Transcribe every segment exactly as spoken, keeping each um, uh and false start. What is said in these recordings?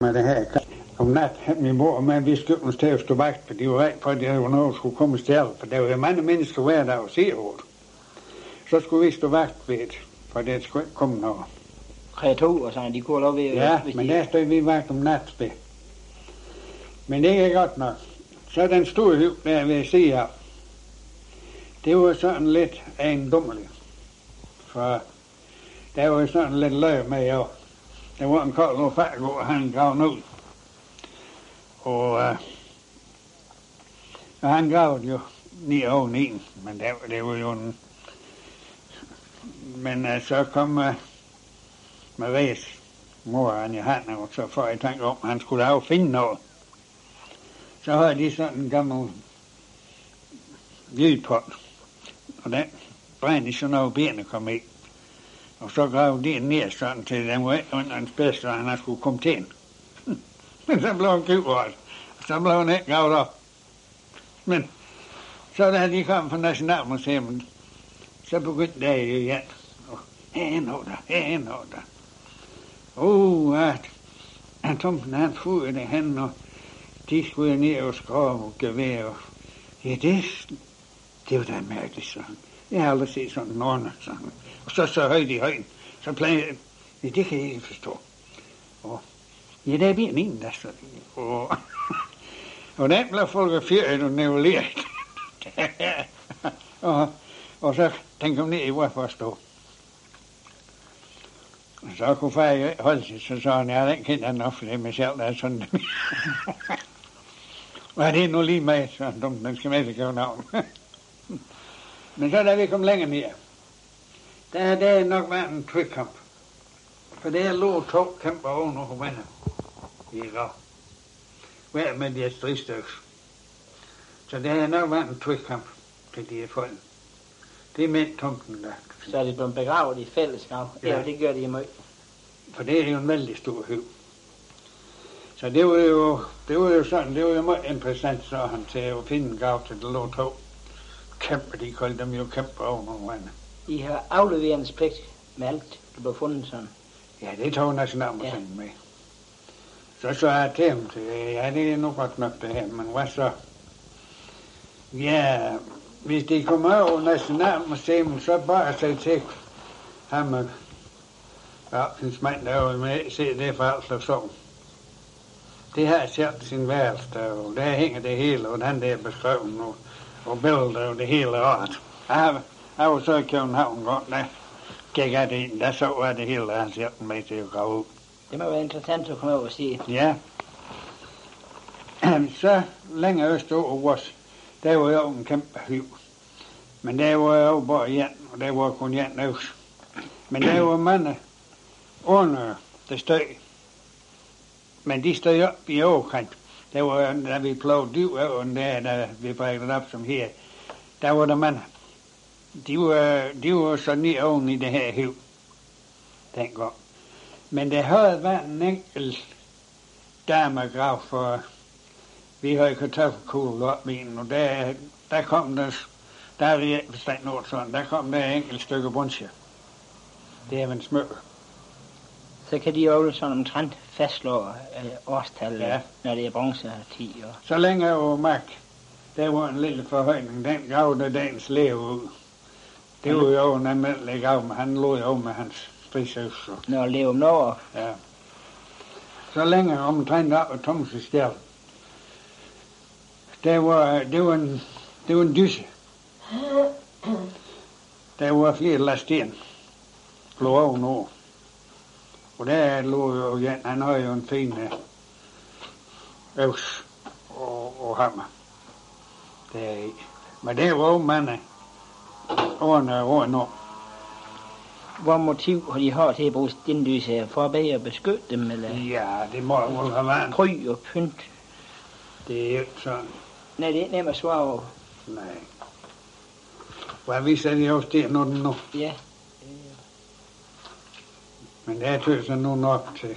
Med det her om nat havde min mor med, at vi skulle os til at stå vagt, for de var ret for, at der var noget, der skulle komme stjæle, for der var jo mange mennesker hver dag og se over. Så skulle vi stå vagt ved det, for det skulle ikke komme noget. Kreatorer, sådan, de kunne lov ved... Ja, hvis men de... der stod vi vagt om nat ved. Men det er ikke godt nok. Så den store hyv, der ved siden af, det var sådan lidt ejendommelig. For der var sådan lidt løg med jer. Der var en kold og færdig, og han gravede ud. Og, uh, og han gravede jo ni over ni, men det, det var jo en... Men uh, så kom uh, Maries mor og Anja Hanne, og så får jeg tænkt om, at han skulle have finde noget. Så havde de sådan en gammel lydpot, og den brændte sådan over benene kom i. Og så gravede de ned sådan til den var under en spids, og han skulle komme til den. Men så blev han købret, og så blev han ikke gravet op. Men så da de kom fra Nationalmuseet, så begyndte det jo igen. Og hen over der, hen over der. Åh, at han Tomsen, han fugede det hen, og de skulle ned og skrave og gevær. Og ja, det, det var da mærkeligt sådan. Jeg har aldrig set sådan en ordner sådan. Og så så højt i højden, så plejede jeg, ja, det kan jeg ikke forstå. Og ja, der er bien en, der sådan. Og, og den blev fotograferet og neveleret. og, og så den kom ned i hvor for at stå. Og så kunne far ikke holde sig, så sagde han, ja, den kendte han nok, for det er mig selv, der er sådan. Og det er nu lige med, så dumt, den skal med til København. Men så da vi kom længere ned, der har det nok været en tvikkamp. For der lå to kæmper oven og vandet i går. Hver med de her stridstykker. Så der har nok været en tvikkamp til de her folk. Det er mænd Tomsen der. Så er de blevet begravet i fællesskab. Ja, ja, det gør de meget. For det er jo en vældig stor høv. Så det var jo, det var jo sådan, det var jo meget interessant, så han til at finde en gav til, der lå to kæmper, de kaldte dem jo kæmper oven og vandet. I har afleveret en pligt med alt, der blev fundet sådan. Ja, det tog Nationalmuseet ja. Med. Så så jeg til ham til, ja, det er nu godt nok det her, men hvad så? Ja, hvis de kommer over Nationalmuseet, så bare sig til ham og Rapsens mand derovre med, se det for alt og så. Det har selv sin værelse derovre, og der hænger det hele, og den der beskrevet og, og billeder og det hele året. Jeg, jeg var så i København godt, der gik jeg det ind, der så var det hele, der han selv med til at grave ud. Det må være interessant at komme over og se. Ja. Så længere østover os, der var jo en kæmpe hyv. Men der var jo bare en, og der var kun en øvs. Men der var mange under, der stod. Men de stod op i overkant. Der var, da vi plåede dyv over den der, da vi brækkede op som her, der var der mange. De var, de var så ned oven i det her hyv, dengang. Men der havde været en enkelt damegrav, for vi havde kartoffelkugle op i den, og der, der kom der, der er det ikke forstand noget sådan, der kom der enkelt stykke bundsje. Det er en smykke. Så kan de jo sådan omtrent fastslå øh, årstallet, ja. Når det er bronze ti år. Så længe jeg var mærk, der var en lille forhøjning, den gav der dagens leve ud. Det var jo en almindelig gav, men han lå jo med hans stridsøs. Når leve om noget. Ja. Så længe omtrent op og Tomses stjæl. Der var, det var en, det var en dyse. Der var flere lasten. Lå ovenover. Og der lå jo igen, han havde jo en fin øh, øvs og, og hammer. Der, men det var jo mange årene og årene år. Hvor motiv har de har til at bruge stendyse for at bedre beskytte dem? Eller? Ja, det må jo have været. Pry og pynt. Det er ikke sådan. Nej, det er ikke nemt at svare over. Nej. Hvad viser de også der nu den nu? Ja. Men det er tøser nu nok til.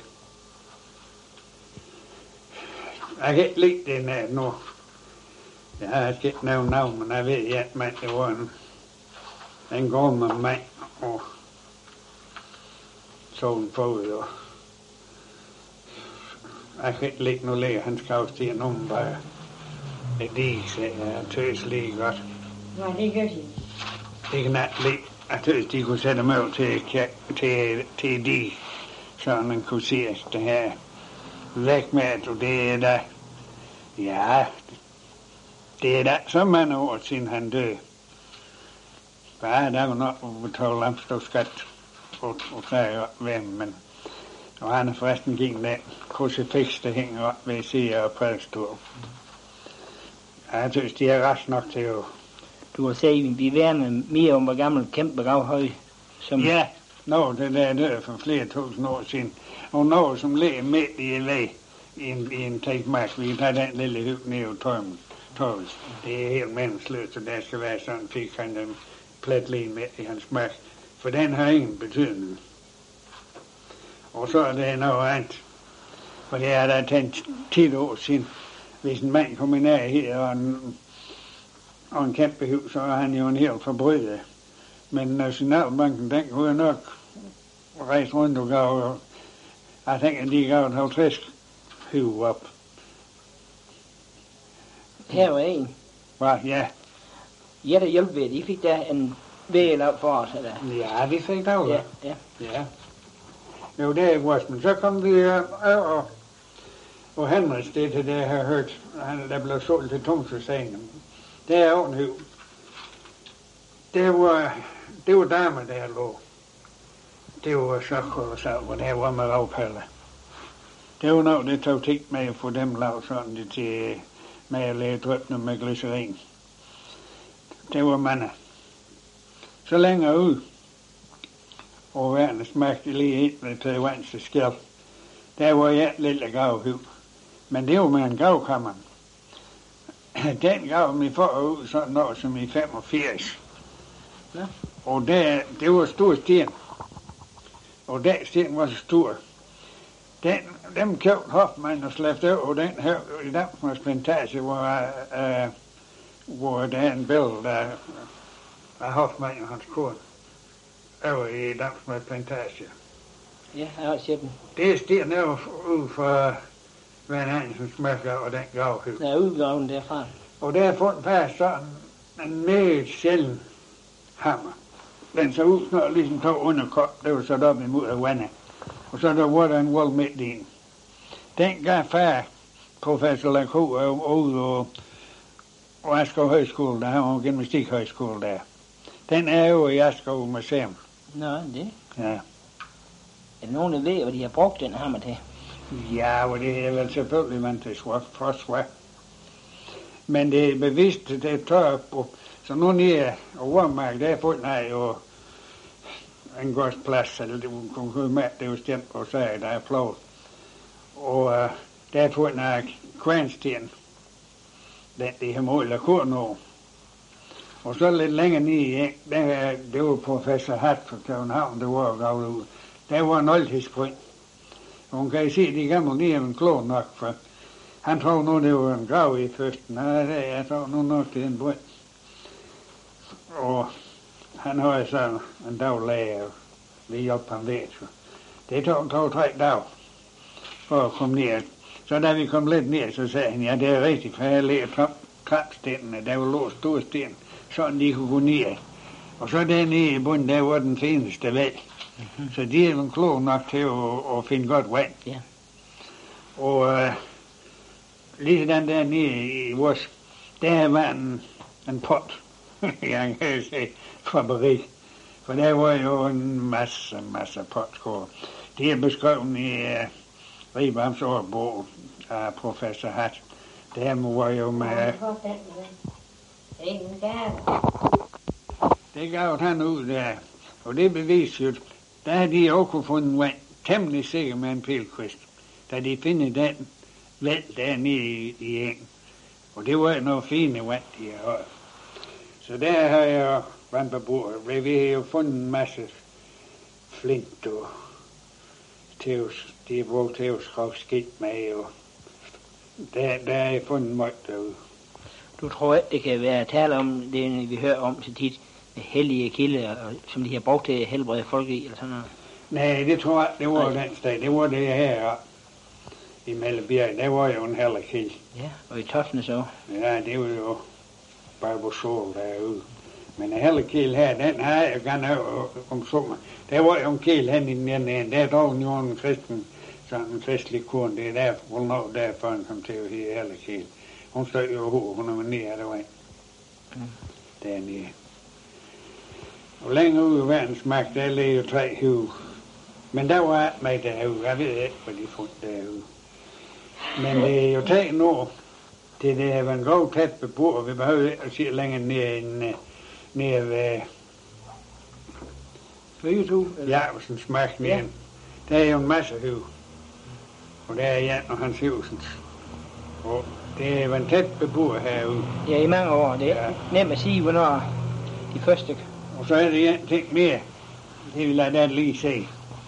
Jeg kan ikke lide den her nu. Jeg har ikke nævnt navn, men jeg ved, at mand, det var en, en gammel mand, og så en fod, og jeg kan ikke lægge noget læger, han skal også til nogen bare. Det er de, så jeg tøs lige godt. Nej, det gør de. Det kan ikke lide. Jeg tøs, de kunne sætte mig til, til, til de, så man kunne se, at det her væk med, at det er da, ja, det er da så mange år siden han døde. Bare der var nok at betale amståskat og, og tage op ved ham, men og han er forresten gik den krucifiks, der hænger op ved siden af prædikstolen. Jeg synes, de er ret nok til at... Du har sagt, at vi værner mere om, hvor gammel kæmpe gravhøj. Som... Ja, nå, det der døde for flere tusind år siden. Og nå, som ligger midt i L A i en, i en tægmark. Vi kan tage den lille hyg ned og tømme. Det er helt menneskeløst, og der skal være sådan, fik han den plet lige midt i hans mark. For den har ingen betydning. Og så er det noget andet. For det er der tænkt ti år siden. Hvis en mand kommer nær her og en, og en kæmpe hus, så er han jo en helt forbryder. Men Nationalbanken, den kunne jo nok rejse rundt og gav, jeg tænker, de gav halvtreds hus op. Her var en. Hvad? Ja. Ja, der hjælp ved, de fik der en væl op for os, eller? Ja, vi fik der Ja, ja. Ja. Jo, det er vores, men så kom vi over og Henriks, det til det, jeg har hørt, han der blev solgt til Tungsøsengen. Det er ovenhøv. Det var, det var damer, der lå. Det var så kolossalt, hvor det var med ravpaller. Det var noget, det tog tid med at få dem lavet sådan det til, med at lægge drøbne med glycerin. Det var mange. Så længere ud, og vandet smagte lige ind med til vands skæld. Der var jeg et lille gravhøv. Men det var med en gravkammer. Den gav mig forud sådan noget som i femogfirs. Ja. Og der, det var stor sten. Og den sten var så stor. Den, dem købte Hoffmann og slæbte over den her i Damsmars plantage, hvor, uh, hvor der er en billede af, af Hoffmann og hans kone. Over i Damsmars plantage. Ja, jeg har set den. Det er sten der ude for Van Hansens mærker og den gravhøv. Der er udgraven derfra. Og der er fundet fast sådan en meget sjælden hammer. Den så ud, når ligesom tog underkop, det var sat op imod af vandet. Og så der var der en vold midt i den. Den gav far, professor Lacroix, ude og, og Askov Højskole, der har en gymnastikhøjskole der. Den er jo i Askov Museum. Nå, det. Ja. Er der nogen, der ved, hvad de har brugt den hammer til? Ja, og det er vel selvfølgelig man til forsvar. Men det er bevidst, det er tør på. Så nu nede og Vormark, der er fundet her jo en gårdsplads, eller det kunne komme med, det er jo stemt på sig, der er flot. Og uh, der er fundet her kværnsten, den det har målet kur nu. Og så lidt længere nede, der, det var professor Hatt fra København, der var gavet ud. Der var en oldtidsbrønd. Hun kan se, at de gamle lige er en klog nok, for han tror nu, det var en grav i førsten. Jeg tror nu nok, det er en brønd. Og han har så en daglæge lige op på en væg. Det tog to-tre dage for at komme ned. Så da vi kom lidt ned, så sagde han, ja, det er rigtigt, for jeg lægger trappstenene, der var lå store sten, sådan de kunne gå ned. Og så dernede i bunden, der var den fineste vej. Mm-hmm. Så de er jo klog nok til at, at finde godt vand. Ja. Og uh, lige den der nede i vores, der var en, en pot, jeg kan sige, fabrik. For der var jo en masse, masse potskår. Det er beskrevet i uh, Ribams årbog af professor Hatt. Der var jo med... Det gav han ud der, og det beviser jo, der har de også kunne fundet vand, temmelig sikker med en pilkvist, da de finder den vand dernede i, i engen. Og det var noget fine vand, de har. Så der har jeg vand på bordet. Vi har jo fundet en masse flint og tævs, de har brugt tævskrog skidt med, og der, der har jeg fundet meget derude. Du tror ikke, det kan være tale om det, vi hører om så tit, hellige kilder, som de har brugt til at helbrede folk i, eller sådan noget? Nej, det tror jeg, det var den sted. Det var det her. I Mellebjerg, der var jo en Hellekilde. Ja, og i Toften så. Ja, det var jo Barbosol derude. Men en Hellekilde her, den har jeg gerne hørt om sommer. Der var jo en kilde hen i den ene ende. Der drog jo en kristen, sådan en kristelig korn. Det er derfor, hun når derfor, han kom til at hedde Hellekilde. Hun stod jo ho, hun er nede af det vej. Mm. Dernede. Og længere ude i verdensmagt, der ligger jo tre hus. Men der var alt mig derude. Jeg ved ikke, hvad de fundet derude. Men det er jo taget nu. Det er det, man går tæt på bordet. Vi behøver ikke at se længere ned end nede ved Føgetue? Jacobsens mark nede. Ja. Der er jo en masse hus. Og der er Jan og Hans Husens. Og det er jo tæt på bordet herude. Ja, i mange år. Det er ja. Nemt at sige, hvornår de første. Og så er det en ting mere. Det vil jeg da lige se.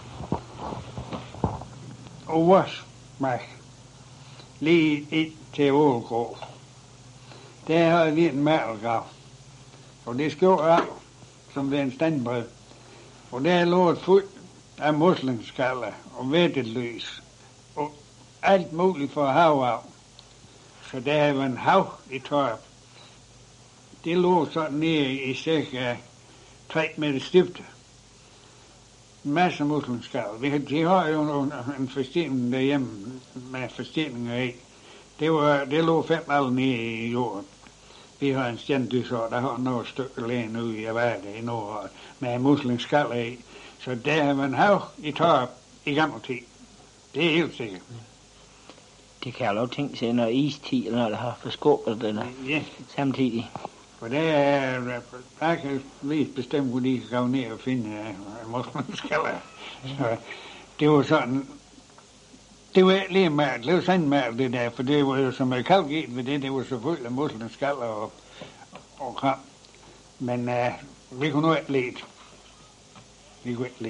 Og vores mark. Lige ind til Ålgrå. Der har vi en mærkelgrav. Og det skjort af, som ved en standbrød. Og der lå et fuld af muslingeskaller og vetteløs. Og alt muligt for hav af. Så der er en hav i Torp. Det lå sådan nede i cirka tre meter stifte. En masse muslingeskaller. De har jo en forstening derhjemme med forsteninger i. Det, var, det lå fem alle nede i jorden. Vi har en stjernedysår, der har noget stykke lægen ude i Avade i Nordhøj med muslingeskaller i. Så der har man hav i Torp i gammel tid. Det er helt sikkert. Det kan jeg lov tænke sig, når istid, eller når der har forskåbet den ja. Samtidig. For det er, der kan vise bestemt, hvor de kan gå ned og finde uh, muslingeskaller. Så det var sådan, det var ikke lige mærkt, det var sådan mærkt det der, for det var jo som et kalkget ved det, det var selvfølgelig muslingeskaller og, og kram. Men uh, vi kunne nu ikke lide. Vi kunne ikke lide.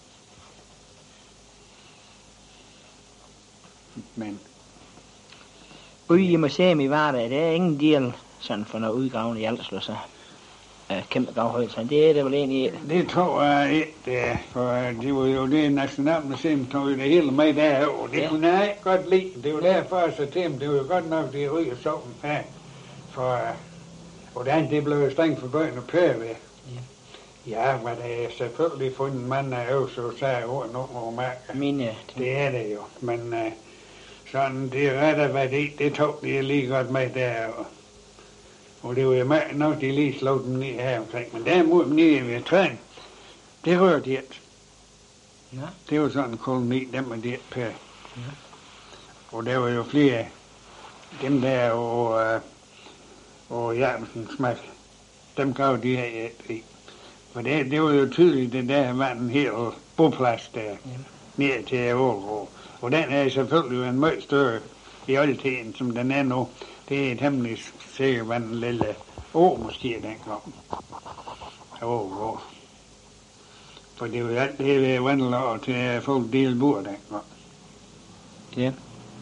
Men ude i museum i Varde, der er ingen del sådan for noget udgravende i Alderslev, så uh, kæmpe gravhøjde, så det er det vel egentlig. Det tror jeg ikke, det er, for det var jo det Nationalmuseum, tog jo det hele med derovre, og det ja. Kunne jeg ikke godt lide. Det var derfor, så til dem, det var jo godt nok, det ryger sådan her, for uh, hvordan det blev strengt for børn og pære ved. Ja, men det er selvfølgelig fundet en mand af øvelse og sager over nogle mærker. Mine. Det er det jo, men uh, sådan det er ret af hvad det, det tog de lige godt med der, og, og det var jo meget nok, de lige slog dem ned her omkring, men derimod nede ved træen, det rørte de ikke. Ja. Det var sådan en koloni, dem var det ikke pære. Ja. Og der var jo flere, dem der og, uh, og Jacobsens smag, dem gav de her et i. For det, det var jo tydeligt, det der var en hel boplads der, ja. Ned til Ålgrå. Og den er selvfølgelig en meget større i oldtiden, som den er nu. Det er temmelig sikkert, hvad en lille å måske den kom. Ålgrå. For det var jo alt det ved vandler til folk dele bord den kom. Ja.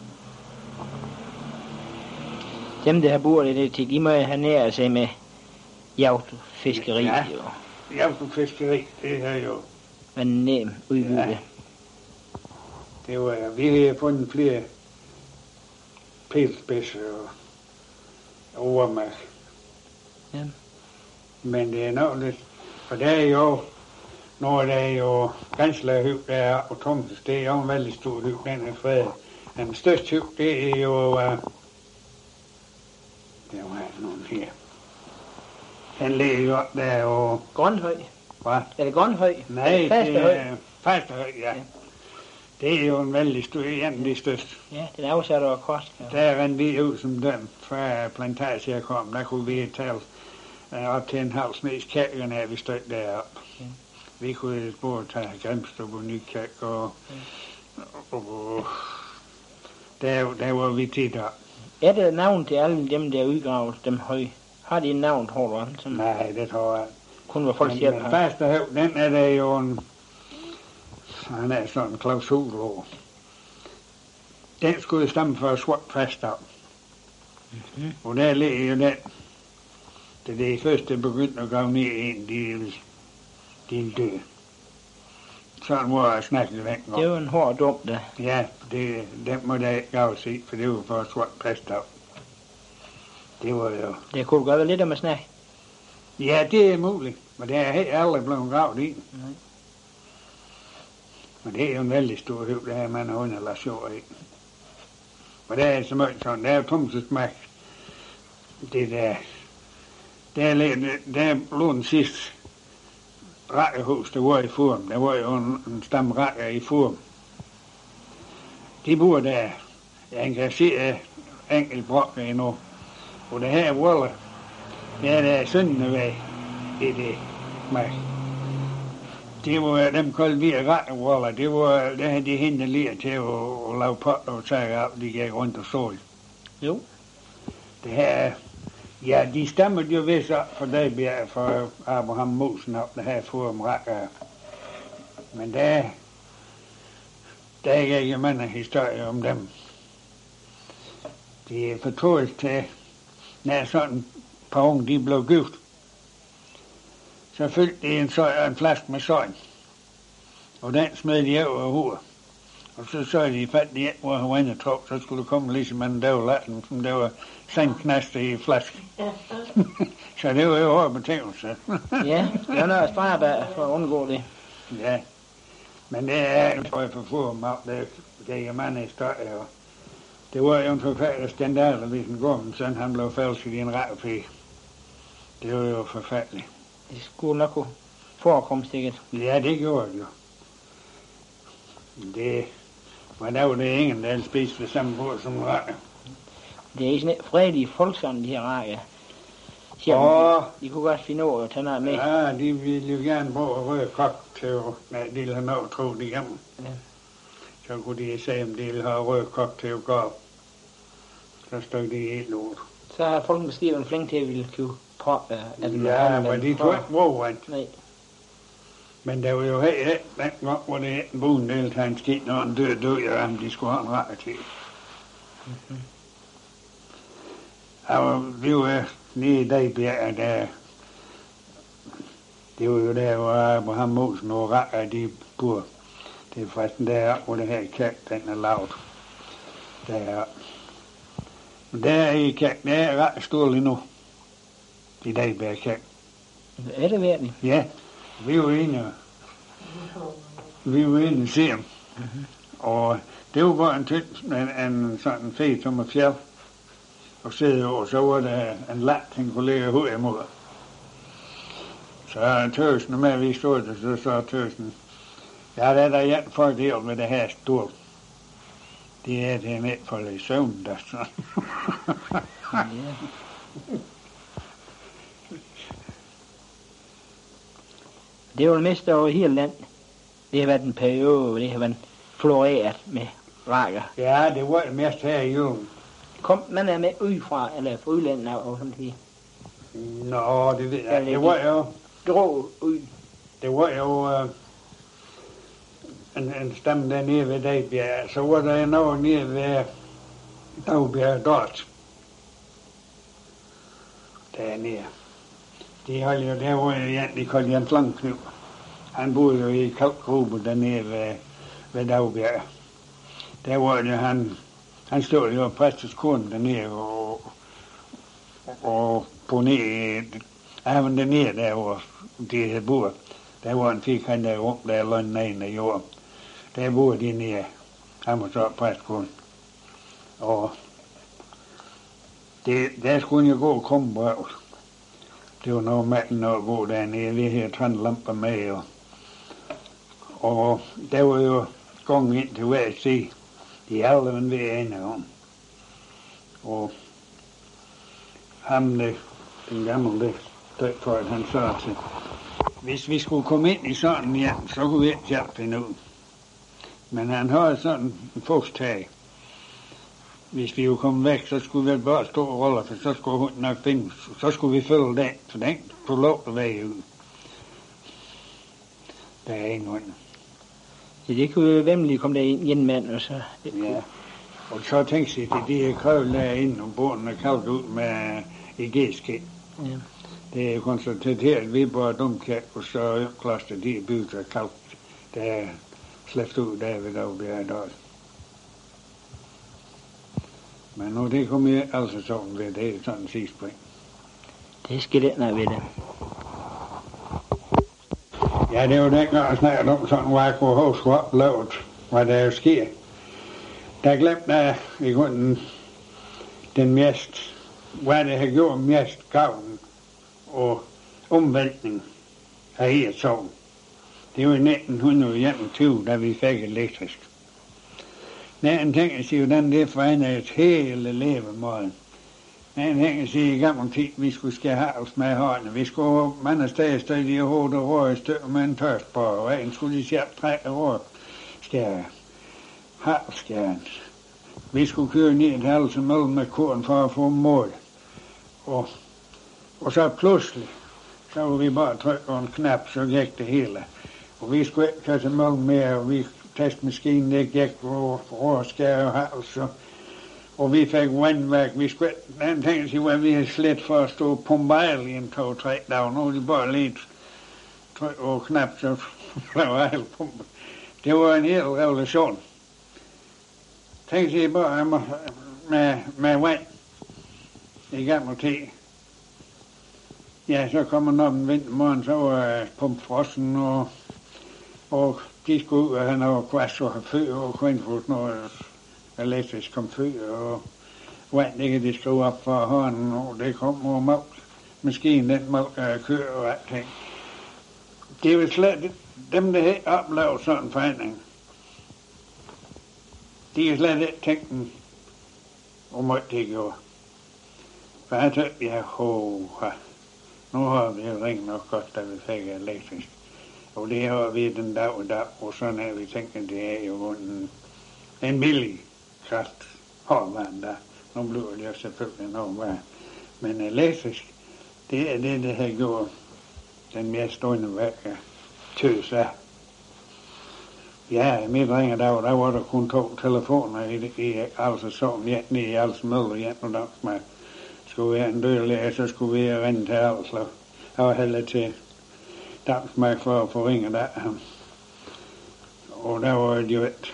Dem der har bor i det til, de må have nær sig med jagtfiskeri. Ja. Jagtfiskeri, det er jo en nem udbytte. Ja. Det var, vi har fundet flere pilspidser og overmærk. Ja. Men det er nok lidt, for der er jo, når der er jo Ganslærhyv, der er og Tomses, det er jo en vældig stor hyv, den er fredet. Den største hyv, det er jo, uh, der var nogen her. Den ligger jo op der og Grønhøj. Hvad? Er det Grønhøj? Nej, det er Fasterhøj, ja. ja. Det er jo en vældig stor, en af de største. Ja, den er afsat over kost. Ja. Der rendte vi ud som dem fra plantage jeg kom. Der kunne vi tale uh, op til en halv snes kærkerne, her vi stod deroppe. Ja. Vi kunne både tage Grimstrup og Nykirk og, ja. og, og der, der var vi tit op. Er det navn til alle dem, der udgravet dem høj? Har de en navn, tror du? Som nej, det tror jeg. Kun var folk siger. Men Fasterhøj, den er der jo en, han er sådan en klausul over. Den skulle stamme for svart fast op. Mm-hmm. Og der ligger jo den. Det er det første begyndte at grave ned i en, de, de døde. sådan var jeg snakket væk. Det var en hård dum, der. Ja, det, det må jeg ikke gav sig, for det var for svart præstav. Det var jo... Det kunne du gøre lidt om at snakke. Ja, det er muligt, men det er helt aldrig blevet gravet i. Nej. Men det er jo en vældig stor høv, det her man har underlagt sjov i. Og det er så meget sådan, det er jo tomsesmærk. Det der... Der er, der er blevet den sidste rækkehus, der var i Furum. Der var jo en, en stamme rækker i Furum. De bor der. Jeg kan se enkelt brokker endnu. Og det her volde, det er der Søndervæg i det mærke. Det var dem kolde vi rækkevoller. Det var det her, de hente lige til at, at lave pot og sager op. De gik rundt og sol. Jo. Det her... Ja, de stammer jo vist op for dig, Bjerg, for Abraham Mosen op, det her Furum rækker. Men der, der er ikke mange historier om dem. De er fortroligt til, når sådan et par unge, de blev gift. Så fyldte de en, søj, en flaske med søjn. Og den smed de over hovedet. Og så så de fat i et, hvor han var inde og tog, så skulle der komme ligesom en døvlatten, som der var sandknaster i flasken. Så det var jo hårde betingelser. Ja, det er noget sparebær for at undgå det. Ja, men det er jo for for Furum op, det, det er mange historier. Det var jo en forfærdelig skandal, hvis en gården søn, han blev fælsket i en rævpige. Det var jo forfærdeligt. Det skulle nok kunne forekomme sikkert. Ja, det gjorde det jo. Det var der jo det ingen, der spiste ved samme bord som række. Det er ikke sådan et fredelige folk, sådan de her række. Åh. De kunne godt finde over at tage noget med. Ja, de ville jo gerne bruge røde kok til, når de ville have noget tro det igennem. Ja. Så kunne de sige, om de ville have røde kok til at gå op. Så stod de helt lort. Så har folk måske været flink til at ville købe på, uh, at ja, men de tog ikke bruge. Nej. Men der var jo helt den gang, hvor det en bogen del til en skidt, når en død død, og de skulle have en række til. Mm-hmm. Og vi var nede i dag, Bjerg, der... Det var jo der, hvor Abraham Mosen og rækker, de bor. Det er faktisk der, hvor det her kærk, den er lavet. Der. Men der i kærk, der er ret stor lige nu. I dag, Bjerg kærk. Er det virkelig? Ja. Vi var inde, vi var inde og se ham. Mm-hmm. Og det var bare en tynd, en, en sådan en fed som et fjeld. Og sidde over, så var der en lat, han kunne lægge hovedet imod. Så tøsen med, vi stod der, så så tøsen. Ja, der er der en fordel med det her stol. Det er det med for lidt søvn, der så. Ja. Det er jo det meste over hele land. Det har været en periode, hvor det har været floreret med rækker. Ja, det var det mest her i julen. Kom man er med udefra, eller fra udlandet og sådan noget? Nå, det ved jeg. Det var jo... Grå ud. Det var jo... Uh, en, en stamme dernede ved Dagbjerg. Så var der noget nede ved Dagbjerg Dort. Dernede. De holdt jo, der var jo egentlig kaldt Jens Langkniv. Han boede jo i kalkgruben dernede ved, ved Dagbjerg. Der var jo han... Han stod jo præstets kone dernede og, og på nede, han dernede der, hvor de havde boet. Der var en fik han der rum, der lå en ene af jorden. Der boede de nede. Han var så præstkone. Og det, der skulle jo gå og komme på øvelse. Det var noget med noget gå dernede. Vi havde trændelamper med. Og, og der var jo gang ind til hver side. De er alle man ved ene om. Og ham, det, den gamle, det død for, at han sagde til, hvis vi skulle komme ind i sådan en hjem, så kunne vi ikke hjælpe hende ud. Men han havde sådan en fogstag. Hvis vi jo kom væk, så skulle vi bare stå og rolle, for så skulle hun nok finde, så skulle vi følge den, for den kunne lov at være ud. Der er ingen hånd. Så det kunne jo vemmeligt komme der ind i en mand, og så... Ja, og så tænkte jeg, at de her krøvel derinde, og båden er kaldt ud med i G-skidt. Ja. Det er konstateret, at vi bare dumkært, og så kloster de er bygget af kalk. Der slæbt ud der ved Dagbjerg i dag. Men nu det kommer jeg altså sådan ved, det er sådan en sidste point. Det skal det ikke ved det. Ja, det var dengang, jeg snakkede om sådan, hvor jeg kunne huske oplevet, hvad der jo sker. Der glemte jeg i grunden den mest, hvad det har gjort mest gavn og omvæltning af her sovn. Det var i nitten enogtyve, da vi fik elektrisk. Næren tænker sig, hvordan det forandrer et hele levemåden. Næren tænker sig, i gammel tid, vi skulle skære havs med hånden. Vi skulle mange steder stå i hovedet og røre et stykke med en tørstbår, og en skulle de selv trække røre skære. Havskæren. Vi skulle køre ned til Halse Mølle med korn for at få mål. Og, og så pludselig, så var vi bare trykke på en knap, så gik det hele. Og vi skulle ikke køre til Mølle mere, og vi testmaskinen, det gik for skære og hals. Og vi fik vandværk. Vi skulle ikke tænke sig, hvad vi havde slet for at stå på mbejl i en to-tre dage. Nu de bare lidt trykke på knap, så blev alle pumpe. Det var en hel revolution. Tænk sig bare med, med, med vand i gammel tid. Ja, så kommer den op en vintermorgen, så var pumpfrossen, og, og de skulle ud, og han var kvast og fyr, og kvindfus, når elektrisk kom fyr, og vand, det kan de skrue op for hånden, og det kom over mælk. Maskinen, den mælk uh, kører og alting. Det er jo slet, dem der har oplevet sådan en forandring, de er slet ikke tænkt den, hvor meget det gjorde. For jeg tænkte, ja, ho, nu har vi jo ringet nok godt, da vi fik elektrisk. Og det har vi den dag og dag, og sådan er vi tænker, det er jo en, en billig kraft, hårdvand der. Nu bliver det jo selvfølgelig noget værd. Men elektrisk, det er det, der har gjort den mere stående værk af tøs af. Ja, i mit ringer der, der var der kun to telefoner i, i altså sådan, ja, nede i Halse Mølle, ja, og der man skulle være en dødlæge, så skulle vi rende til Halse. Jeg var heller til Dagsmark for at få ringet der. Og der var det jo et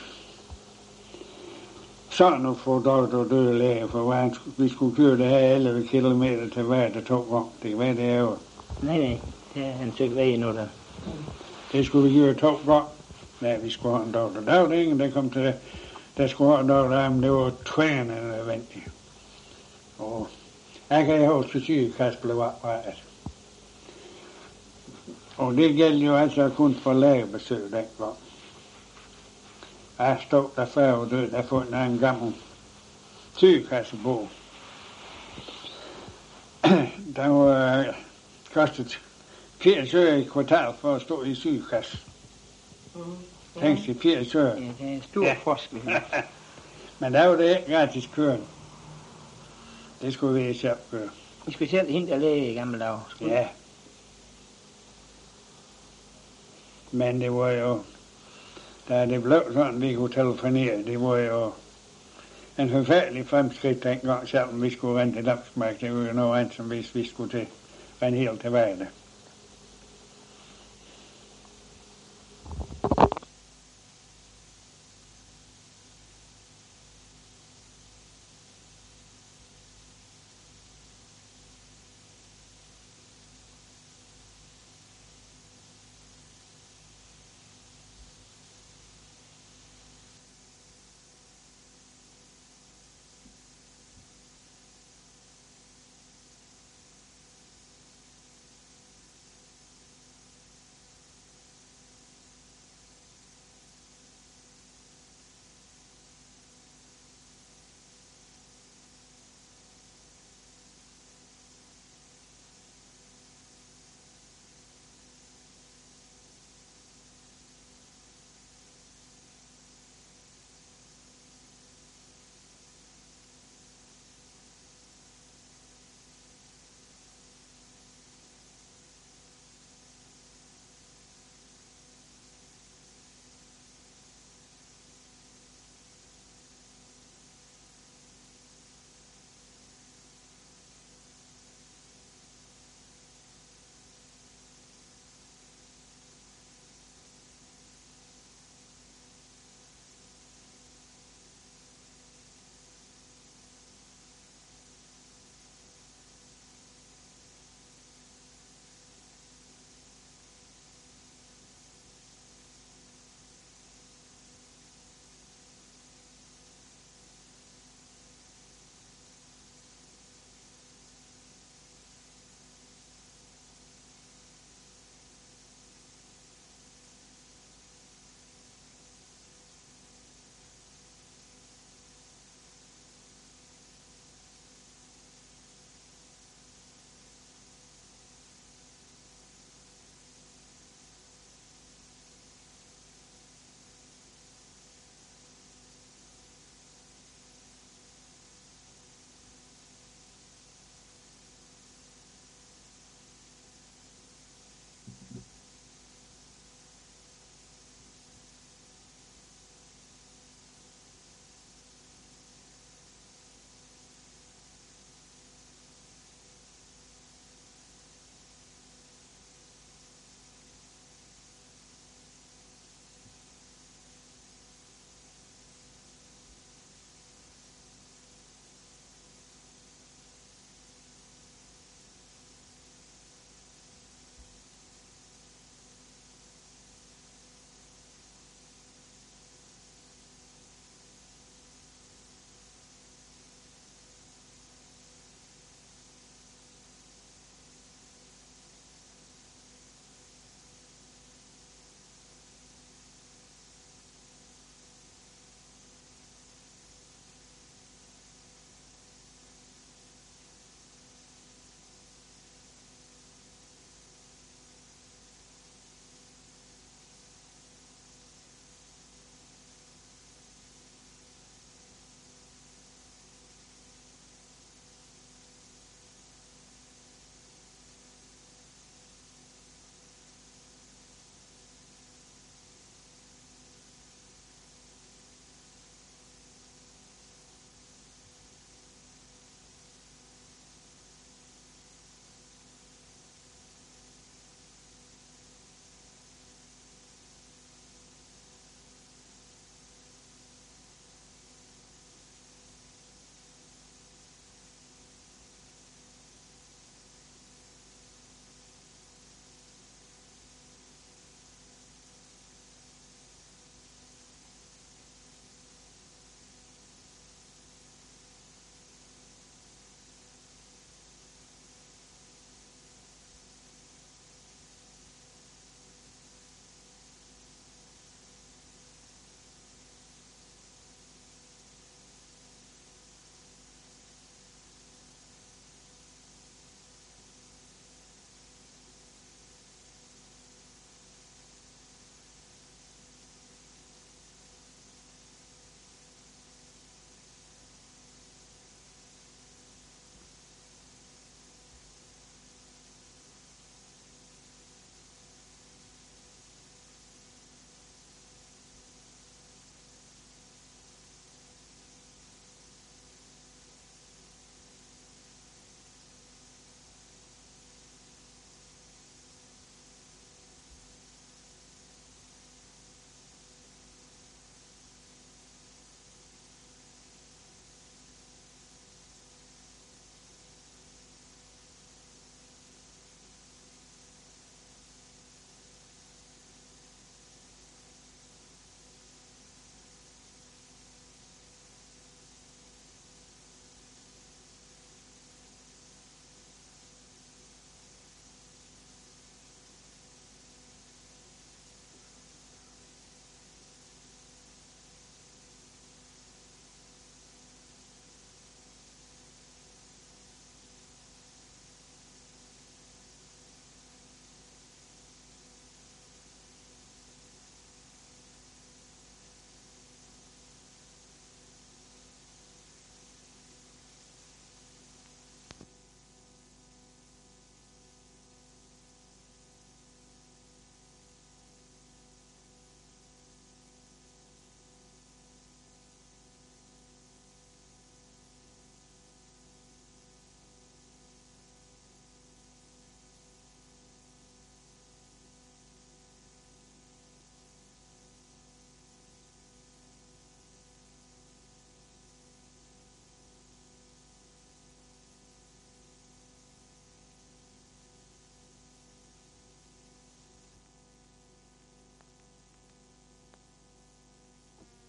sådan at få doktor og dødlæge, for vi skulle køre det her elleve kilometer til hver, der tog gang. Det kan være, det er jo. Nej, nej, det er en stykke vej endnu der. Det skulle vi gøre to gang. Ja, vi skulle have en doktor. Der var det ingen, der kom til det. Der skulle have en doktor, men det var tværende nødvendigt. Og jeg kan huske, at sygekast blev oprettet. Og det gælder jo altså kun for lægebesøg dengang. Jeg stod der før og død, der fundet en gammel sygekassebog. Der var uh, kostet firs øre i kvartal for at stå i sygekasse. Mm. Tænk sig firs øre. Ja, det er en stor ja. forskel. Men der var det ikke gratis køren. Det skulle vi ikke køre. Vi skulle selv hente læge i gamle dage. Ja. Men det var jo, da det blev sådan, vi kunne telefonere, det var jo en forfærdelig fremskridt dengang, selvom vi skulle rende til Dagsmark. Det var jo noget andet, som hvis vi skulle til rende helt til vejen.